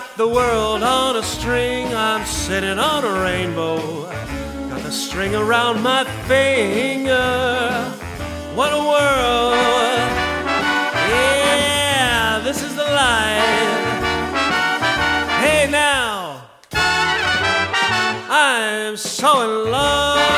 the world on a string. I'm sitting on a rainbow. Got the string around my finger. What a world. Yeah, this is the life. Hey now, I'm so in love.